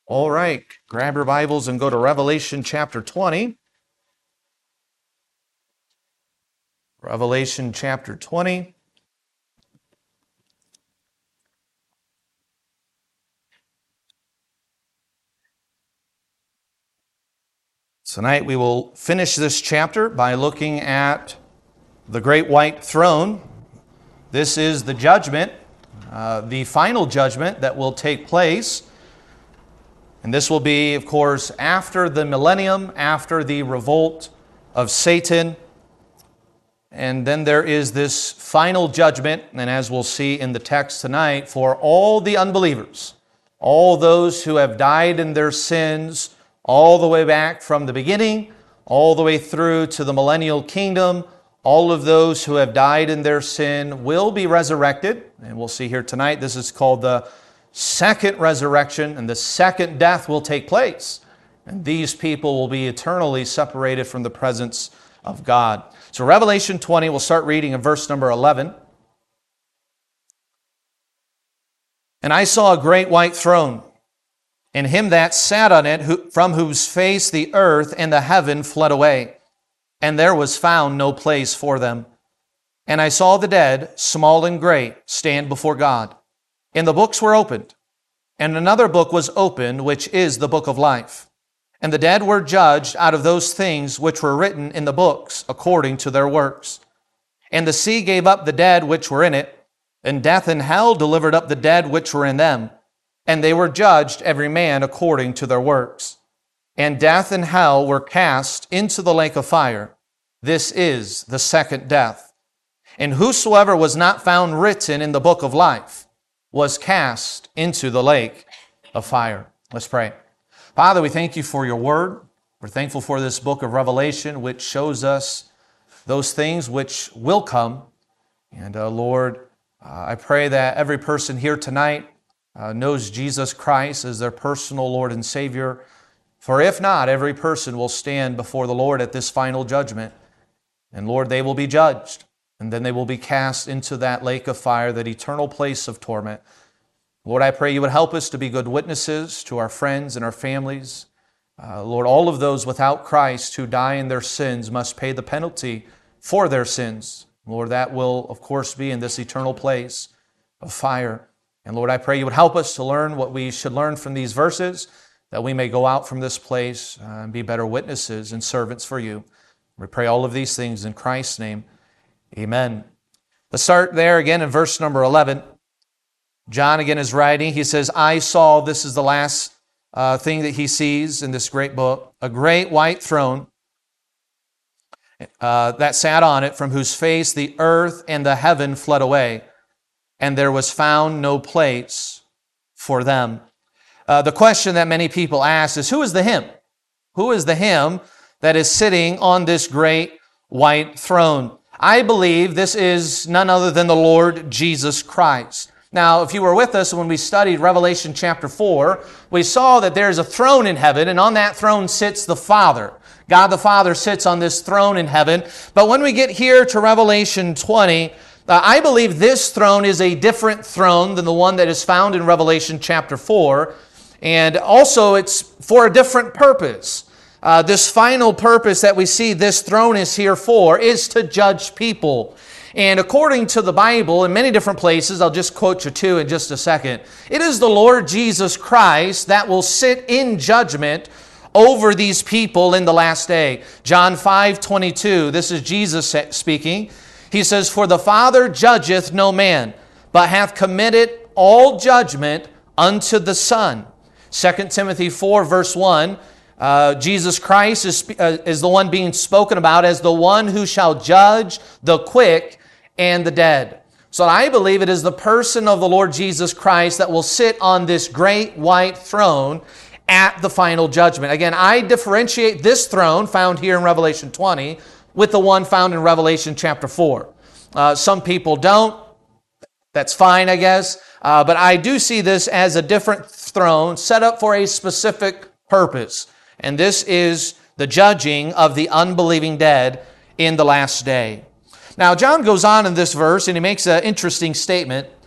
All right, grab your Bibles and go to Revelation chapter 20. Revelation chapter 20. Tonight we will finish this chapter by looking at the great white throne. This is the judgment, the final judgment that will take place. And this will be, of course, after the millennium, after the revolt of Satan. And then there is this final judgment, and as we'll see in the text tonight, for all the unbelievers, all those who have died in their sins, all the way back from the beginning, all the way through to the millennial kingdom. All of those who have died in their sin will be resurrected. And we'll see here tonight, this is called the second resurrection, and the second death will take place. And these people will be eternally separated from the presence of God. So Revelation 20, we'll start reading in verse number 11. And I saw a great white throne, and him that sat on it, from whose face the earth and the heaven fled away, and there was found no place for them. And I saw the dead, small and great, stand before God. And the books were opened, and another book was opened, which is the book of life. And the dead were judged out of those things which were written in the books, according to their works. And the sea gave up the dead which were in it, and death and hell delivered up the dead which were in them. And they were judged every man according to their works. And death and hell were cast into the lake of fire. This is the second death. And whosoever was not found written in the book of life was cast into the lake of fire. Let's pray. Father, we thank you for your word. We're thankful for this book of Revelation, which shows us those things which will come. And Lord, I pray that every person here tonight knows Jesus Christ as their personal Lord and Savior. For if not, every person will stand before the Lord at this final judgment. And Lord, they will be judged. And then they will be cast into that lake of fire, that eternal place of torment. Lord, I pray you would help us to be good witnesses to our friends and our families. Lord, all of those without Christ who die in their sins must pay the penalty for their sins. Lord, that will, of course, be in this eternal place of fire. And Lord, I pray you would help us to learn what we should learn from these verses, that we may go out from this place and be better witnesses and servants for you. We pray all of these things in Christ's name. Amen. Let's start there again in verse number 11. John again is writing. He says, I saw, this is the last thing that he sees in this great book, a great white throne that sat on it, from whose face the earth and the heaven fled away, and there was found no place for them. The question that many people ask is, who is the him? Who is the him that is sitting on this great white throne? I believe this is none other than the Lord Jesus Christ. Now, if you were with us when we studied Revelation chapter 4, we saw that there's a throne in heaven, and on that throne sits the Father. God the Father sits on this throne in heaven. But when we get here to Revelation 20, I believe this throne is a different throne than the one that is found in Revelation chapter 4. And also it's for a different purpose. This final purpose that we see this throne is here for is to judge people. And according to the Bible, in many different places, I'll just quote you two in just a second, it is the Lord Jesus Christ that will sit in judgment over these people in the last day. John 5:22, this is Jesus speaking. He says, For the Father judgeth no man, but hath committed all judgment unto the Son. 2 Timothy 4 verse 1, Jesus Christ is the one being spoken about as the one who shall judge the quick and the dead. So I believe it is the person of the Lord Jesus Christ that will sit on this great white throne at the final judgment. Again, I differentiate this throne found here in Revelation 20 with the one found in Revelation chapter 4. Some people don't. That's fine, I guess. But I do see this as a different throne set up for a specific purpose. And this is the judging of the unbelieving dead in the last day. Now, John goes on in this verse and he makes an interesting statement.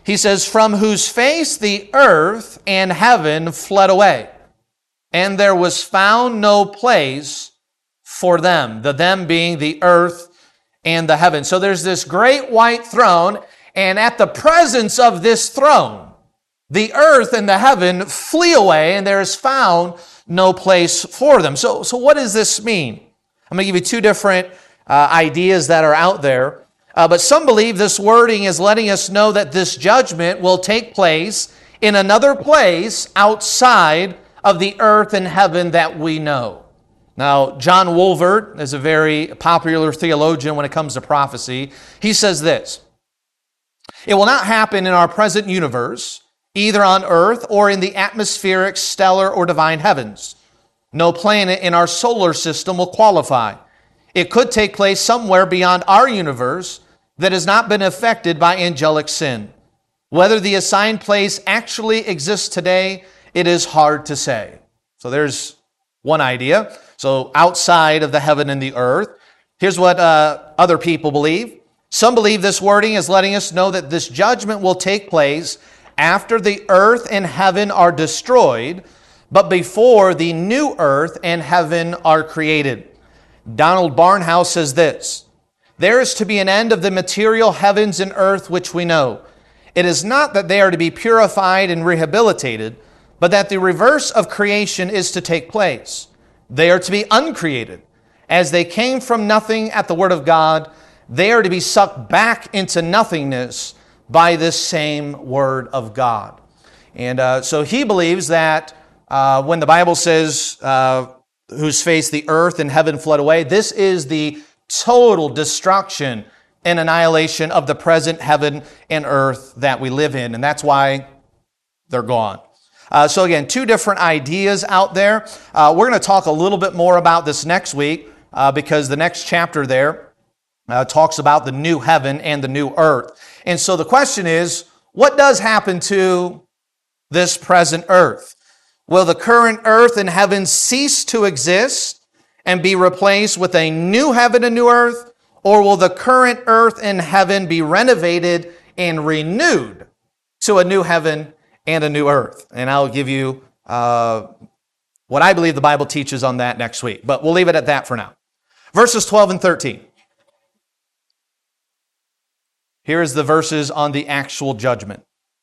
He says, from whose face the earth and heaven fled away, and there was found no place for them. The them being the earth and the heaven. So there's this great white throne, and at the presence of this throne, the earth and the heaven flee away, and there is found no place for them. So what does this mean? I'm going to give you two different ideas that are out there. But some believe this wording is letting us know that this judgment will take place in another place outside of the earth and heaven that we know. Now, John Wolvert is a very popular theologian when it comes to prophecy. He says this: it will not happen in our present universe, either on earth or in the atmospheric, stellar, or divine heavens. No planet in our solar system will qualify. It could take place somewhere beyond our universe that has not been affected by angelic sin. Whether the assigned place actually exists today, it is hard to say. So there's one idea. So outside of the heaven and the earth. Here's what other people believe. Some believe this wording is letting us know that this judgment will take place after the earth and heaven are destroyed, but before the new earth and heaven are created. Donald Barnhouse says this: there is to be an end of the material heavens and earth which we know. It is not that they are to be purified and rehabilitated, but that the reverse of creation is to take place. They are to be uncreated. As they came from nothing at the word of God, they are to be sucked back into nothingness by this same word of God. And so he believes that when the Bible says, whose face the earth and heaven fled away, this is the total destruction and annihilation of the present heaven and earth that we live in. And that's why they're gone. So again, two different ideas out there. We're going to talk a little bit more about this next week because the next chapter there talks about the new heaven and the new earth. And so the question is, what does happen to this present earth? Will the current earth and heaven cease to exist and be replaced with a new heaven and new earth? Or will the current earth and heaven be renovated and renewed to a new heaven and a new earth? And I'll give you what I believe the Bible teaches on that next week. But we'll leave it at that for now. Verses 12 and 13. Here is the verses on the actual judgment.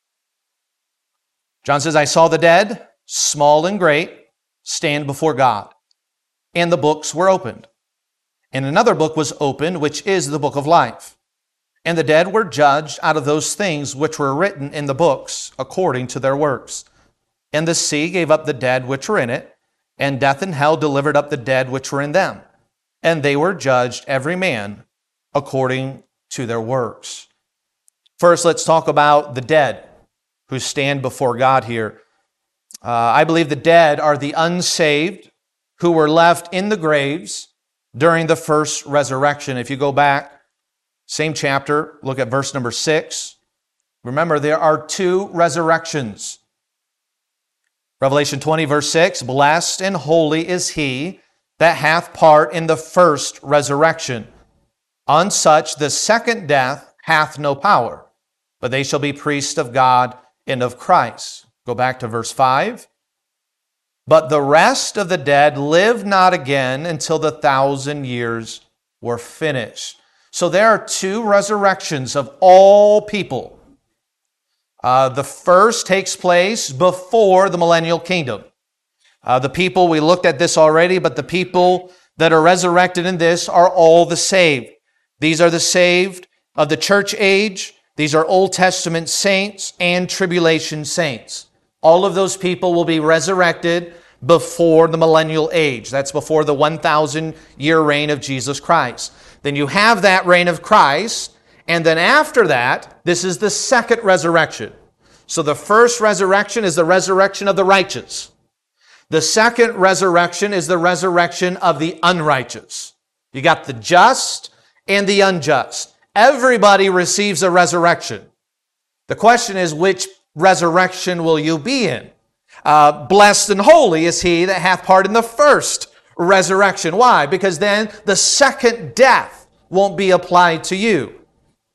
John says, I saw the dead, small and great, stand before God, and the books were opened. And another book was opened, which is the book of life. And the dead were judged out of those things which were written in the books according to their works. And the sea gave up the dead which were in it, and death and hell delivered up the dead which were in them. And they were judged every man according to their works. First, let's talk about the dead who stand before God here. I believe the dead are the unsaved who were left in the graves during the first resurrection. If you go back, same chapter, look at verse number 6. Remember, there are two resurrections. Revelation 20, verse 6, blessed and holy is he that hath part in the first resurrection. On such the second death hath no power, but they shall be priests of God and of Christ. Go back to verse 5. But the rest of the dead live not again until the 1,000 years were finished. So there are two resurrections of all people. The first takes place before the millennial kingdom. The people, we looked at this already, but the people that are resurrected in this are all the saved. These are the saved of the church age. These are Old Testament saints and tribulation saints. All of those people will be resurrected before the millennial age. That's before the 1,000-year reign of Jesus Christ. Then you have that reign of Christ, and then after that, this is the second resurrection. So the first resurrection is the resurrection of the righteous. The second resurrection is the resurrection of the unrighteous. You got the just and the unjust. Everybody receives a resurrection. The question is, which resurrection will you be in? Blessed and holy is he that hath part in the first resurrection. Why? Because then the second death won't be applied to you.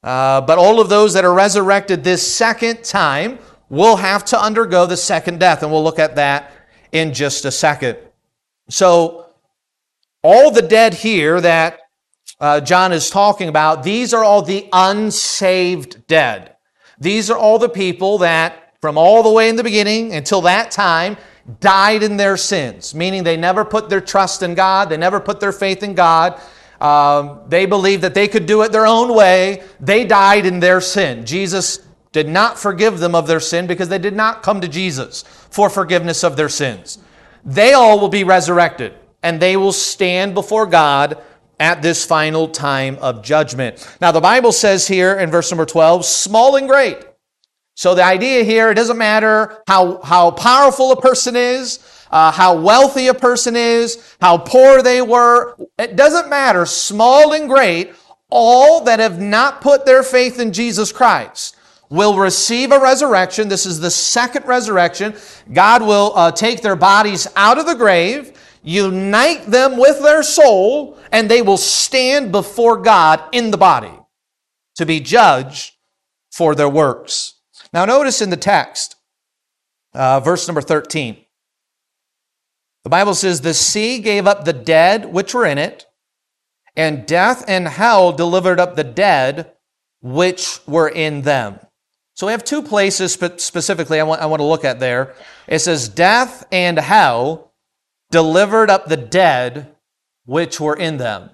But all of those that are resurrected this second time will have to undergo the second death, and we'll look at that in just a second. So all the dead here that John is talking about, these are all the unsaved dead. These are all the people that from all the way in the beginning until that time died in their sins, meaning they never put their trust in God, they never put their faith in God. They believed that they could do it their own way. They died in their sin. Jesus did not forgive them of their sin because they did not come to Jesus for forgiveness of their sins. They all will be resurrected, and they will stand before God at this final time of judgment. Now, the Bible says here in verse number 12, small and great. So the idea here, it doesn't matter how powerful a person is, how wealthy a person is, how poor they were. It doesn't matter, small and great, all that have not put their faith in Jesus Christ will receive a resurrection. This is the second resurrection. God will take their bodies out of the grave, unite them with their soul, and they will stand before God in the body to be judged for their works. Now notice in the text, verse number 13. The Bible says, the sea gave up the dead which were in it, and death and hell delivered up the dead which were in them. So we have two places specifically I want to look at there. It says, death and hell delivered up the dead which were in them.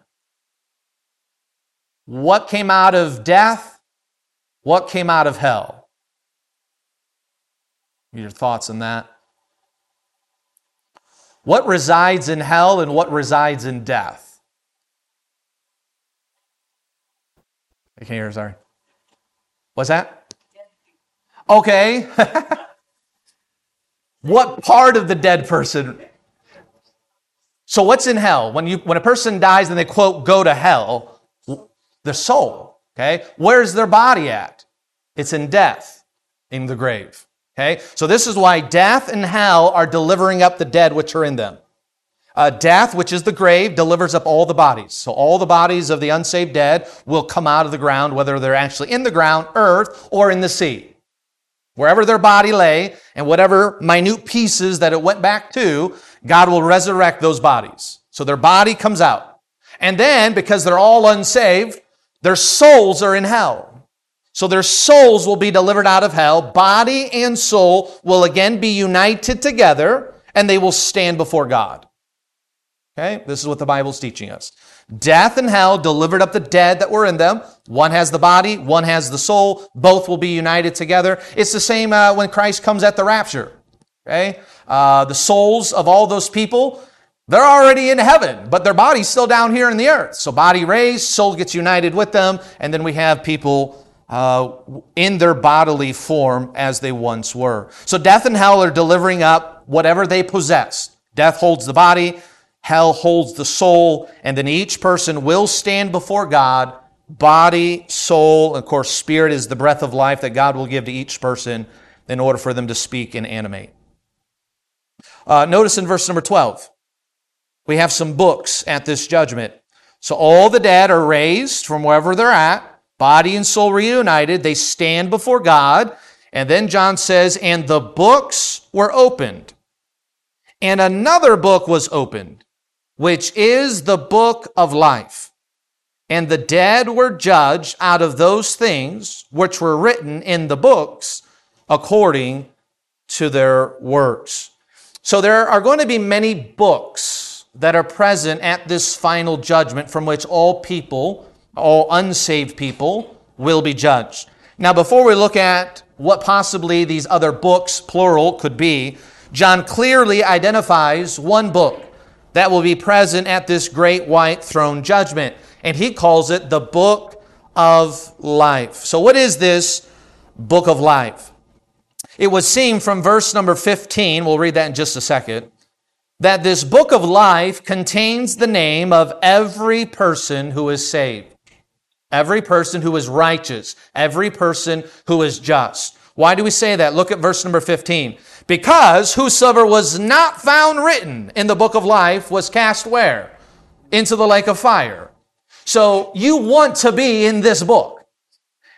What came out of death? What came out of hell? Your thoughts on that? What resides in hell and what resides in death? I can't hear, sorry. What's that? Okay. What part of the dead person? So what's in hell? When a person dies and they quote, go to hell, the soul, okay? Where's their body at? It's in death, in the grave, okay? So this is why death and hell are delivering up the dead which are in them. Death, which is the grave, delivers up all the bodies. So all the bodies of the unsaved dead will come out of the ground, whether they're actually in the ground, earth, or in the sea. Wherever their body lay, and whatever minute pieces that it went back to, God will resurrect those bodies. So their body comes out. And then, because they're all unsaved, their souls are in hell. So their souls will be delivered out of hell. Body and soul will again be united together, and they will stand before God. Okay? This is what the Bible's teaching us. Death and hell delivered up the dead that were in them. One has the body, one has the soul. Both will be united together. It's the same when Christ comes at the rapture. Okay? The souls of all those people, they're already in heaven, but their body's still down here in the earth. So body raised, soul gets united with them, and then we have people in their bodily form as they once were. So death and hell are delivering up whatever they possess. Death holds the body, hell holds the soul, and then each person will stand before God, body, soul, and of course, spirit is the breath of life that God will give to each person in order for them to speak and animate. Notice in verse number 12, we have some books at this judgment. So all the dead are raised from wherever they're at, body and soul reunited, they stand before God, and then John says, and the books were opened, and another book was opened, which is the book of life. And the dead were judged out of those things which were written in the books according to their works. So there are going to be many books that are present at this final judgment from which all people, all unsaved people, will be judged. Now, before we look at what possibly these other books, plural, could be, John clearly identifies one book that will be present at this great white throne judgment. And he calls it the book of life. So what is this book of life? It would seem from verse number 15, we'll read that in just a second, that this book of life contains the name of every person who is saved. Every person who is righteous. Every person who is just. Why do we say that? Look at verse number 15. Because whosoever was not found written in the book of life was cast where? Into the lake of fire. So you want to be in this book.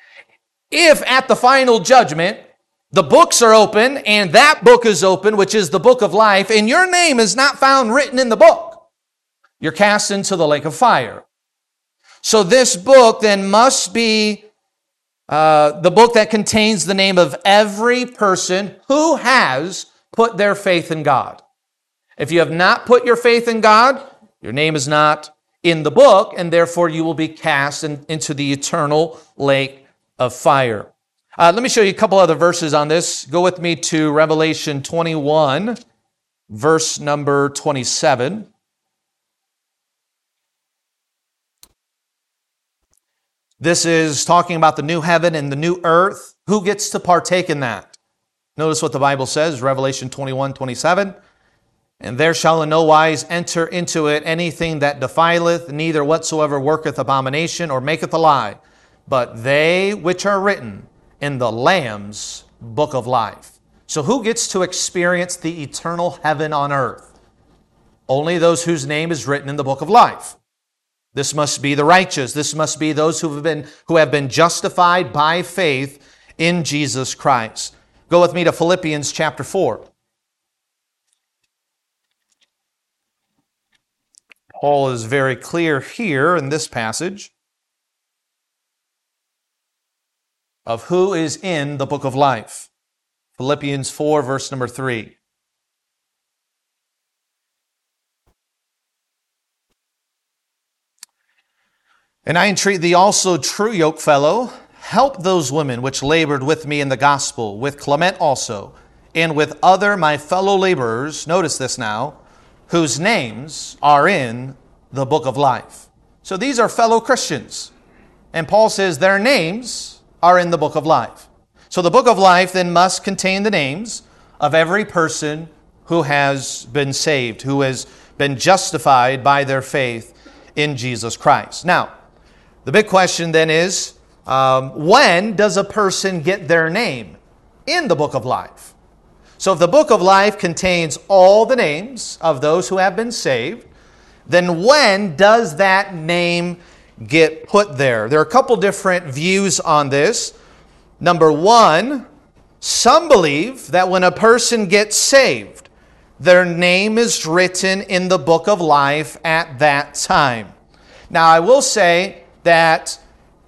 if at the final judgment, the books are open and that book is open, which is the book of life, and your name is not found written in the book, you're cast into the lake of fire. So this book then must be the book that contains the name of every person who has put their faith in God. If you have not put your faith in God, your name is not in the book, and therefore you will be cast into the eternal lake of fire. Let me show you a couple other verses on this. Go with me to Revelation 21, verse number 27. This is talking about the new heaven and the new earth. Who gets to partake in that? Notice what the Bible says, Revelation 21, 27. And there shall in no wise enter into it anything that defileth, neither whatsoever worketh abomination or maketh a lie, but they which are written in the Lamb's book of life. So who gets to experience the eternal heaven on earth? Only those whose name is written in the book of life. This must be the righteous. This must be those who have been justified by faith in Jesus Christ. Go with me to Philippians chapter 4. Paul is very clear here in this passage of who is in the book of life. Philippians 4, verse number 3. And I entreat thee also, true yokefellow, help those women which labored with me in the gospel, with Clement also, and with other my fellow laborers, notice this now, whose names are in the book of life. So these are fellow Christians. And Paul says their names are in the book of life. So the book of life then must contain the names of every person who has been saved, who has been justified by their faith in Jesus Christ. Now, the big question then is, when does a person get their name in the book of life? So if the book of life contains all the names of those who have been saved, then when does that name get put there? There are a couple different views on this. Number one, some believe that when a person gets saved, their name is written in the book of life at that time. Now, I will say that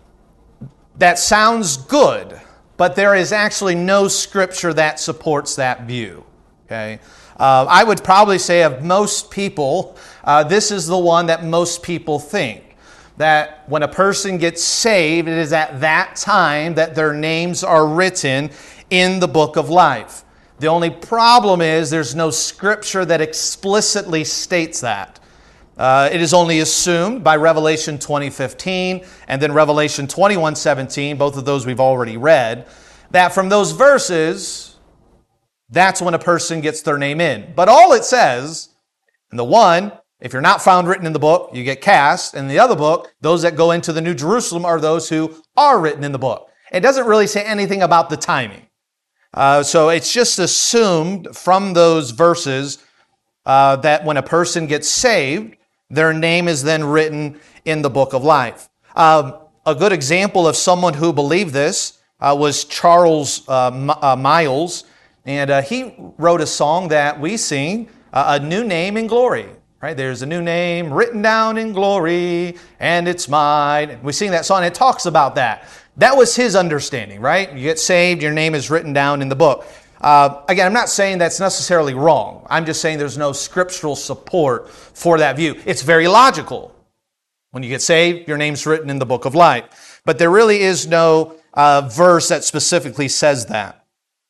sounds good, but there is actually no scripture that supports that view. Okay, I would probably say of most people, this is the one that most people think. That when a person gets saved, it is at that time that their names are written in the book of life. The only problem is there's no scripture that explicitly states that. It is only assumed by Revelation 20:15 and then Revelation 21:17, both of those we've already read, that from those verses, that's when a person gets their name in. But all it says, in the one, if you're not found written in the book, you get cast. In the other book, those that go into the New Jerusalem are those who are written in the book. It doesn't really say anything about the timing. So it's just assumed from those verses that when a person gets saved, their name is then written in the book of life. A good example of someone who believed this was Charles Miles. And he wrote a song that we sing, A New Name in Glory. Right? There's a new name written down in glory, and it's mine. We sing that song, and it talks about that. That was his understanding, right? You get saved, your name is written down in the book. Again, I'm not saying that's necessarily wrong. I'm just saying there's no scriptural support for that view. It's very logical. When you get saved, your name's written in the book of life. But there really is no verse that specifically says that.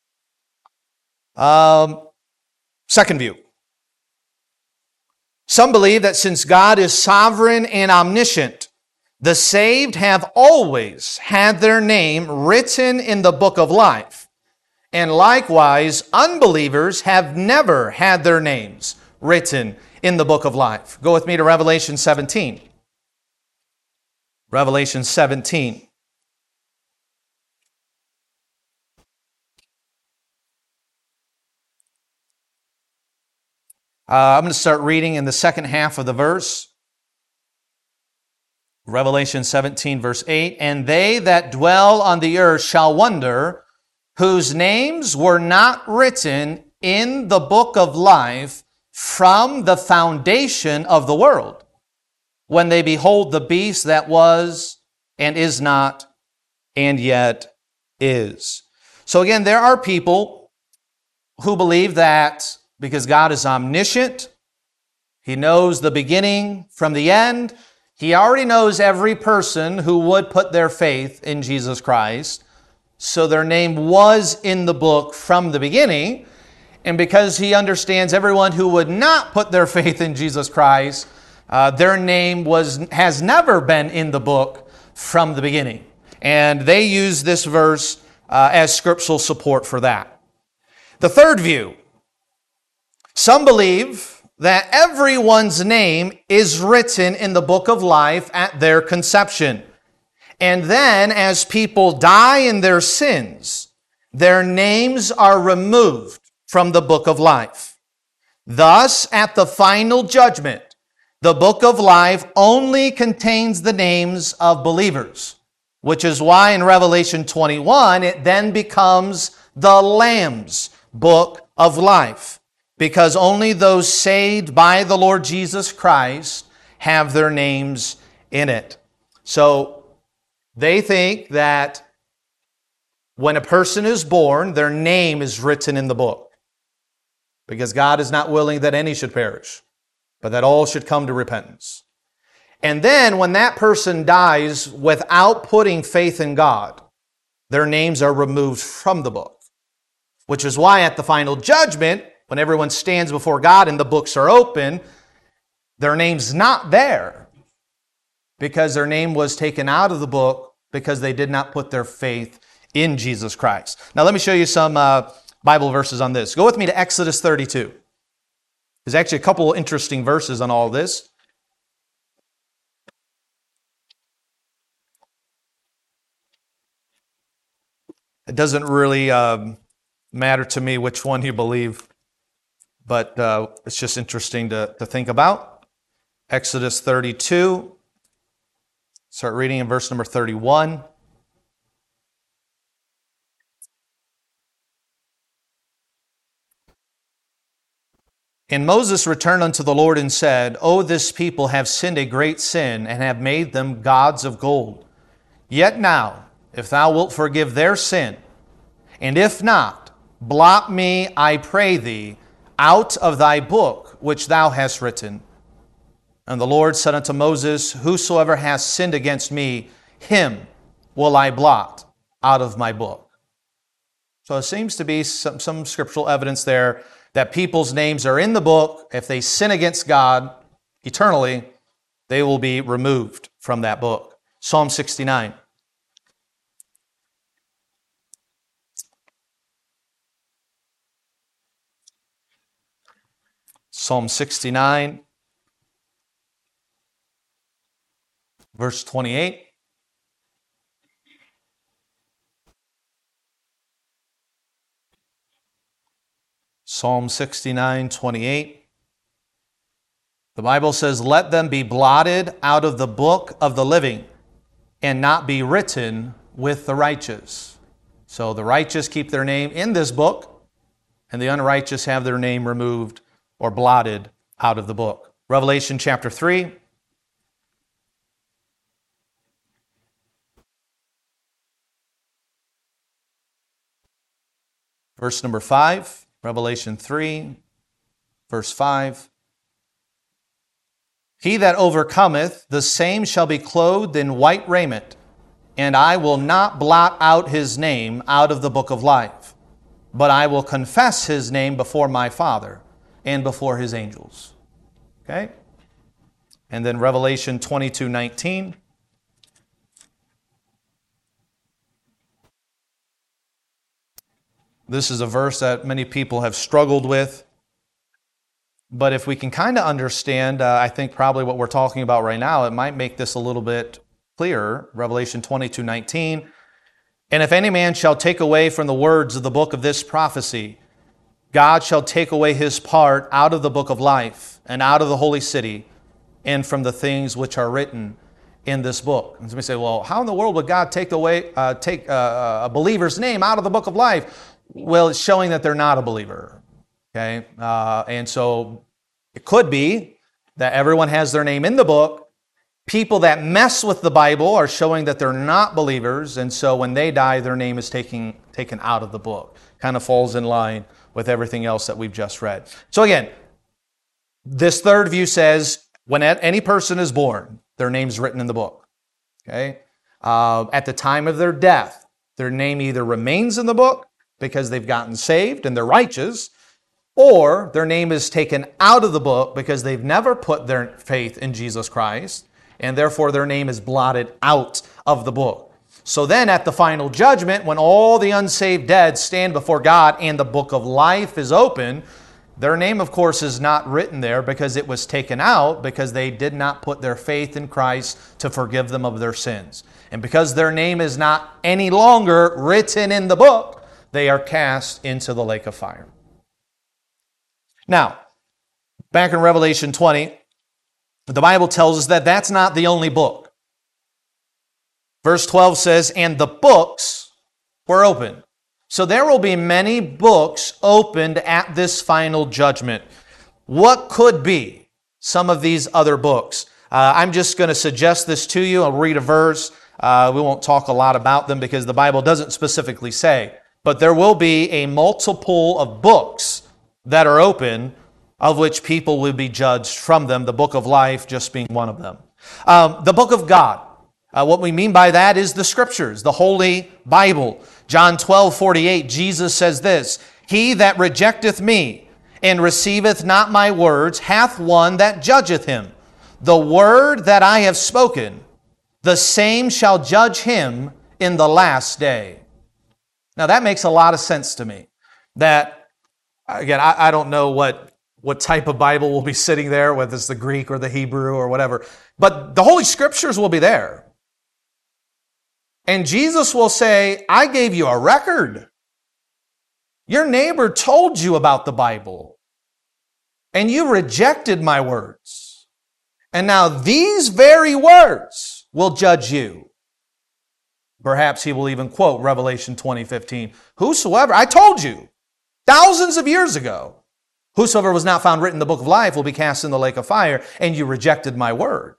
Second view. Some believe that since God is sovereign and omniscient, the saved have always had their name written in the book of life. And likewise, unbelievers have never had their names written in the book of life. Go with me to Revelation 17. Revelation 17. I'm going to start reading in the second half of the verse. Revelation 17, verse 8, and they that dwell on the earth shall wonder, whose names were not written in the book of life from the foundation of the world, when they behold the beast that was and is not and yet is. So again, there are people who believe that because God is omniscient, He knows the beginning from the end, He already knows every person who would put their faith in Jesus Christ. So their name was in the book from the beginning. And because He understands everyone who would not put their faith in Jesus Christ, their name has never been in the book from the beginning. And they use this verse as scriptural support for that. The third view, some believe that everyone's name is written in the book of life at their conception. And then as people die in their sins, their names are removed from the book of life. Thus, at the final judgment, the book of life only contains the names of believers, which is why in Revelation 21, it then becomes the Lamb's book of life, because only those saved by the Lord Jesus Christ have their names in it. So they think that when a person is born, their name is written in the book, because God is not willing that any should perish, but that all should come to repentance. And then when that person dies without putting faith in God, their names are removed from the book, which is why at the final judgment, when everyone stands before God and the books are open, their name's not there because their name was taken out of the book because they did not put their faith in Jesus Christ. Now let me show you some Bible verses on this. Go with me to Exodus 32. There's actually a couple interesting verses on all this. It doesn't really matter to me which one you believe, but it's just interesting to think about. Exodus 32. Start reading in verse number 31. And Moses returned unto the Lord and said, O this people have sinned a great sin, and have made them gods of gold. Yet now, if thou wilt forgive their sin, and if not, blot me, I pray thee, out of thy book which thou hast written. And the Lord said unto Moses, Whosoever has sinned against me, him will I blot out of my book. So it seems to be some scriptural evidence there that people's names are in the book. If they sin against God eternally, they will be removed from that book. Psalm 69. Psalm 69, verse 28. Psalm 69, 28. The Bible says, Let them be blotted out of the book of the living, and not be written with the righteous. So the righteous keep their name in this book, and the unrighteous have their name removed or blotted out of the book. Revelation chapter 3. Verse number 5. Revelation 3, verse 5. He that overcometh, the same shall be clothed in white raiment, and I will not blot out his name out of the book of life, but I will confess his name before my Father and before his angels. Okay? And then Revelation 22:19. This is a verse that many people have struggled with. But if we can kind of understand, I think probably what we're talking about right now, it might make this a little bit clearer. Revelation 22:19. And if any man shall take away from the words of the book of this prophecy, God shall take away his part out of the book of life, and out of the holy city, and from the things which are written in this book. And somebody say, well, how in the world would God take a believer's name out of the book of life? Well, it's showing that they're not a believer. Okay, and so it could be that everyone has their name in the book. People that mess with the Bible are showing that they're not believers, and so when they die, their name is taken out of the book. Kind of falls in line with everything else that we've just read. So again, this third view says when any person is born, their name's written in the book. Okay, at the time of their death, their name either remains in the book because they've gotten saved and they're righteous, or their name is taken out of the book because they've never put their faith in Jesus Christ, and therefore their name is blotted out of the book. So then at the final judgment, when all the unsaved dead stand before God and the book of life is open, their name, of course, is not written there because it was taken out because they did not put their faith in Christ to forgive them of their sins. And because their name is not any longer written in the book, they are cast into the lake of fire. Now, back in Revelation 20, the Bible tells us that that's not the only book. Verse 12 says, and the books were opened. So there will be many books opened at this final judgment. What could be some of these other books? I'm just going to suggest this to you. I'll read a verse. We won't talk a lot about them because the Bible doesn't specifically say. But there will be a multiple of books that are open, of which people will be judged from them, the book of life just being one of them. The book of God. What we mean by that is the Scriptures, the Holy Bible. John 12:48, Jesus says this, he that rejecteth me and receiveth not my words hath one that judgeth him. The word that I have spoken, the same shall judge him in the last day. Now that makes a lot of sense to me. That, again, I don't know what type of Bible will be sitting there, whether it's the Greek or the Hebrew or whatever, but the Holy Scriptures will be there. And Jesus will say, I gave you a record. Your neighbor told you about the Bible, and you rejected my words. And now these very words will judge you. Perhaps he will even quote Revelation 20:15. Whosoever, I told you, thousands of years ago, whosoever was not found written in the book of life will be cast in the lake of fire, and you rejected my word.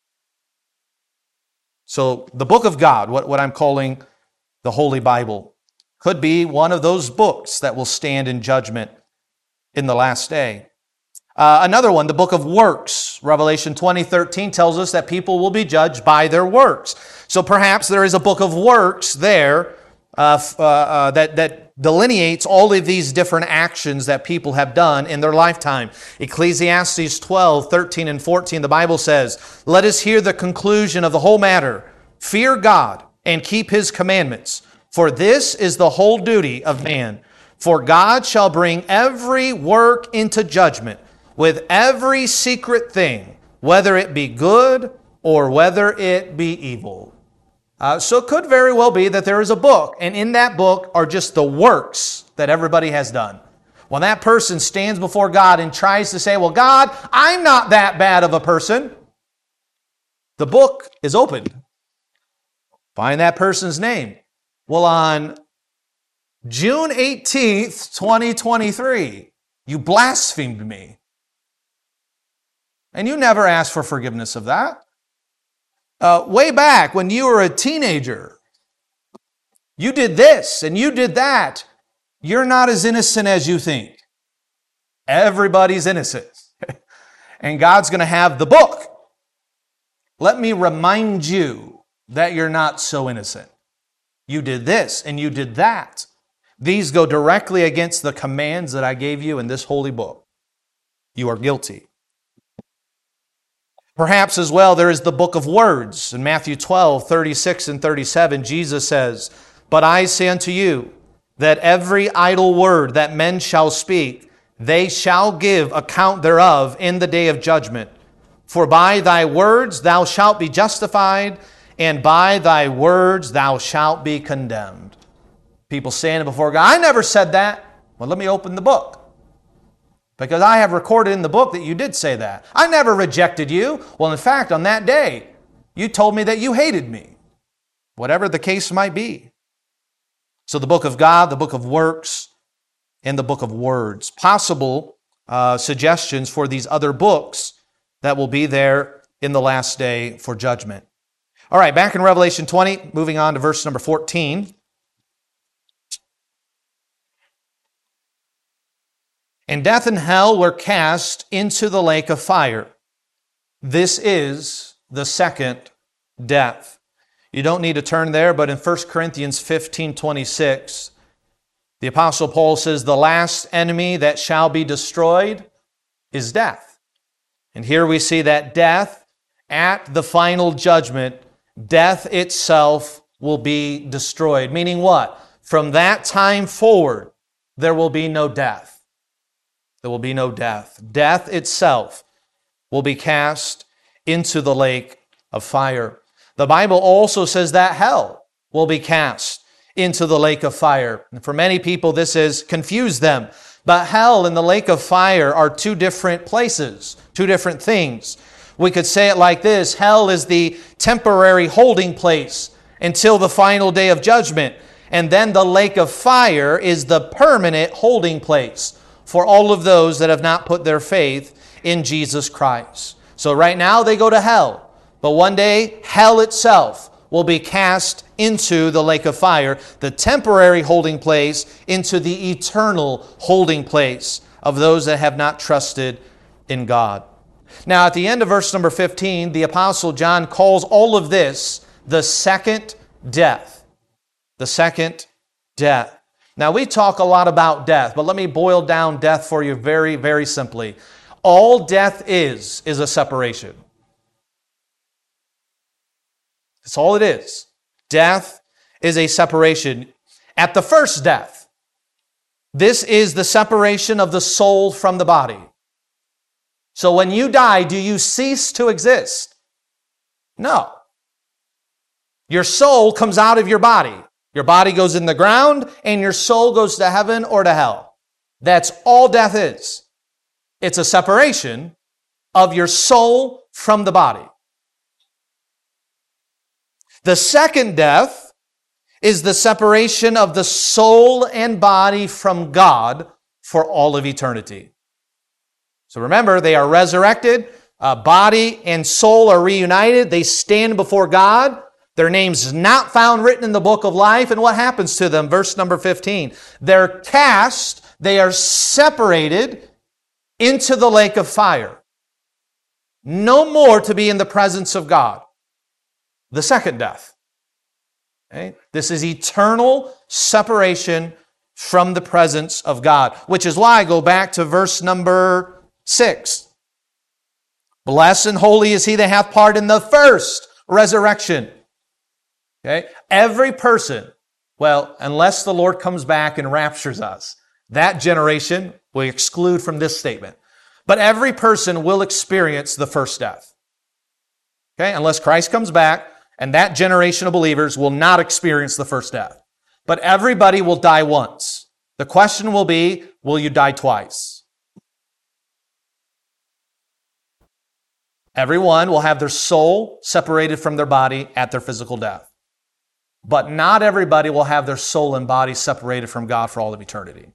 So the book of God, what I'm calling the Holy Bible, could be one of those books that will stand in judgment in the last day. Another one, the book of works. Revelation 20:13 tells us that people will be judged by their works. So perhaps there is a book of works there that delineates all of these different actions that people have done in their lifetime. Ecclesiastes 12:13 and 14, the Bible says, let us hear the conclusion of the whole matter. Fear God and keep His commandments, for this is the whole duty of man. For God shall bring every work into judgment with every secret thing, whether it be good or whether it be evil. So it could very well be that there is a book, and in that book are just the works that everybody has done. When that person stands before God and tries to say, well, God, I'm not that bad of a person, the book is opened. Find that person's name. Well, on June 18th, 2023, you blasphemed me. And you never asked for forgiveness of that. Way back when you were a teenager, you did this and you did that. You're not as innocent as you think. Everybody's innocent. And God's going to have the book. Let me remind you that you're not so innocent. You did this and you did that. These go directly against the commands that I gave you in this holy book. You are guilty. Perhaps as well, there is the book of words. In Matthew 12:36 and 37, Jesus says, but I say unto you, that every idle word that men shall speak, they shall give account thereof in the day of judgment. For by thy words thou shalt be justified, and by thy words thou shalt be condemned. People standing before God, I never said that. Well, let me open the book. Because I have recorded in the book that you did say that. I never rejected you. Well, in fact, on that day, You told me that you hated me. Whatever the case might be. So the book of God, the book of works, and the book of words. Possible suggestions for these other books that will be there in the last day for judgment. All right, back in Revelation 20, moving on to verse number 14. And death and hell were cast into the lake of fire. This is the second death. You don't need to turn there, but in 1 Corinthians 15:26, the Apostle Paul says, the last enemy that shall be destroyed is death. And here we see that death, at the final judgment, death itself will be destroyed. Meaning what? From that time forward, there will be no death. There will be no death. Death itself will be cast into the lake of fire. The Bible also says that hell will be cast into the lake of fire. And for many people, this has confused them. But hell and the lake of fire are two different places, two different things. We could say it like this: hell is the temporary holding place until the final day of judgment. And then the lake of fire is the permanent holding place for all of those that have not put their faith in Jesus Christ. So right now they go to hell. But one day, hell itself will be cast into the lake of fire, the temporary holding place, into the eternal holding place of those that have not trusted in God. Now, at the end of verse number 15, the Apostle John calls all of this the second death. The second death. Now, we talk a lot about death, but let me boil down death for you very, very simply. All death is a separation. That's all it is. Death is a separation. At the first death, this is the separation of the soul from the body. So when you die, do you cease to exist? No. Your soul comes out of your body. Your body goes in the ground, and your soul goes to heaven or to hell. That's all death is. It's a separation of your soul from the body. The second death is the separation of the soul and body from God for all of eternity. So remember, they are resurrected. Body and soul are reunited. They stand before God. Their name's not found written in the book of life. And what happens to them? Verse number 15. They're cast, they are separated into the lake of fire. No more to be in the presence of God. The second death. Okay? This is eternal separation from the presence of God. Which is why I go back to verse number 6. Blessed and holy is he that hath part in the first resurrection. Okay? Every person, well, unless the Lord comes back and raptures us, that generation we exclude from this statement. But every person will experience the first death. Okay? Unless Christ comes back, and that generation of believers will not experience the first death. But everybody will die once. The question will be, will you die twice? Everyone will have their soul separated from their body at their physical death. But not everybody will have their soul and body separated from God for all of eternity.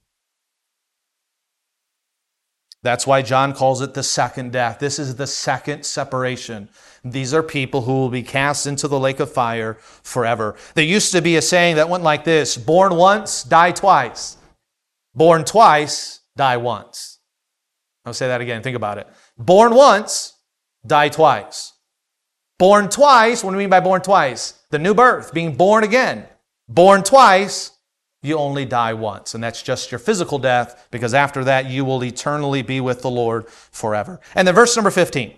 That's why John calls it the second death. This is the second separation. These are people who will be cast into the lake of fire forever. There used to be a saying that went like this: born once, die twice. Born twice, die once. I'll say that again. Think about it. Born once, die twice. Born twice, what do we mean by born twice? The new birth, being born again. Born twice, you only die once. And that's just your physical death, because after that you will eternally be with the Lord forever. And then verse number 15.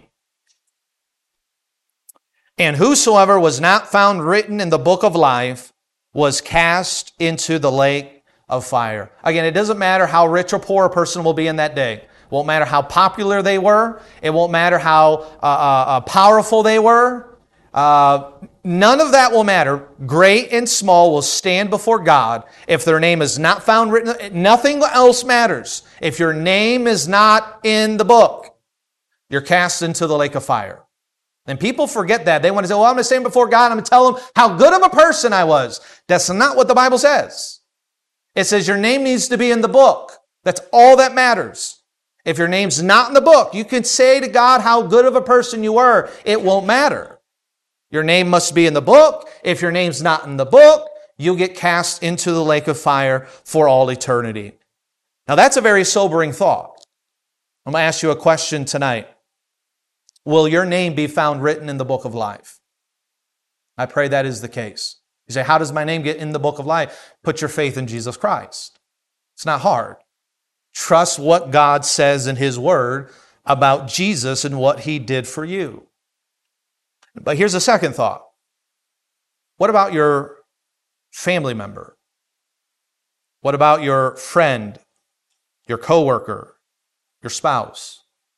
And whosoever was not found written in the book of life was cast into the lake of fire. Again, it doesn't matter how rich or poor a person will be in that day. It won't matter how popular they were. It won't matter how powerful they were. None of that will matter. Great and small will stand before God. If their name is not found written, nothing else matters. If your name is not in the book, you're cast into the lake of fire. And people forget that. They want to say, well, I'm going to stand before God. I'm going to tell him how good of a person I was. That's not what the Bible says. It says your name needs to be in the book. That's all that matters. If your name's not in the book, you can say to God how good of a person you were. It won't matter. Your name must be in the book. If your name's not in the book, you'll get cast into the lake of fire for all eternity. Now that's a very sobering thought. I'm going to ask you a question tonight. Will your name be found written in the book of life? I pray that is the case. You say, how does my name get in the book of life? Put your faith in Jesus Christ. It's not hard. Trust what God says in His Word about Jesus and what He did for you. But here's a second thought. What about your family member? What about your friend, your coworker, your spouse?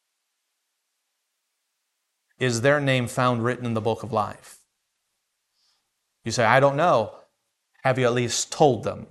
Is their name found written in the book of life? You say, I don't know. Have you at least told them?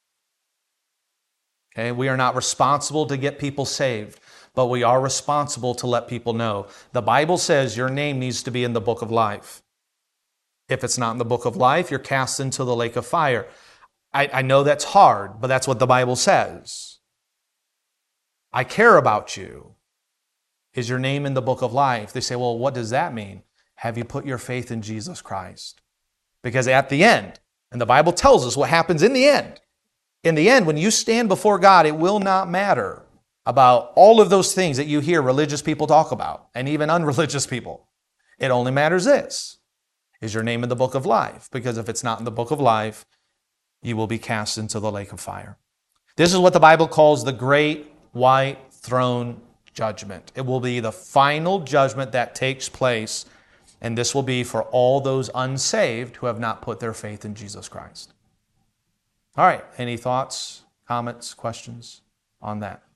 Okay, we are not responsible to get people saved, but we are responsible to let people know. The Bible says your name needs to be in the book of life. If it's not in the book of life, you're cast into the lake of fire. I know that's hard, but that's what the Bible says. I care about you. Is your name in the book of life? They say, well, what does that mean? Have you put your faith in Jesus Christ? Because at the end, and the Bible tells us what happens in the end. In the end, when you stand before God, it will not matter about all of those things that you hear religious people talk about, and even unreligious people. It only matters this. Is your name in the book of life? Because if it's not in the book of life, you will be cast into the lake of fire. This is what the Bible calls the great white throne judgment. It will be the final judgment that takes place, and this will be for all those unsaved who have not put their faith in Jesus Christ. All right, any thoughts, comments, questions on that?